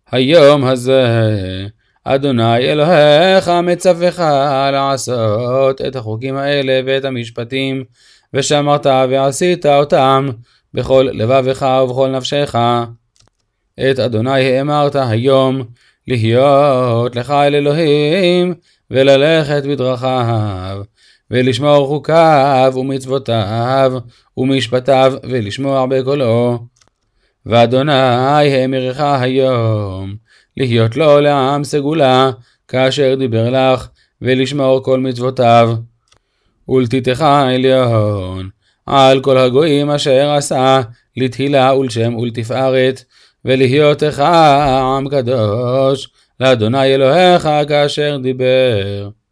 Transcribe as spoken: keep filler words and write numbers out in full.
היום הזה אדוני אלוהיך מצווך לעשות את החוקים האלה ואת המשפטים, ושמרת ועשית אותם בכל לבבך ובכל נפשך. את אדוני האמרת היום, להיות לך אל אלוהים, וללכת בדרכיו, ולשמור חוקיו ומצוותיו ומשפטיו, ולשמוע בקולו. ואדוני האמרך היום, להיות לו לעם סגולה, כאשר דיבר לך, ולשמור כל מצוותיו. ולתיתך עליון על כל הגויים אשר עשה, לתהילה ולשם ולתפארת, ולהיותך עם קדוש לאדוני אלוהיך כאשר דיבר.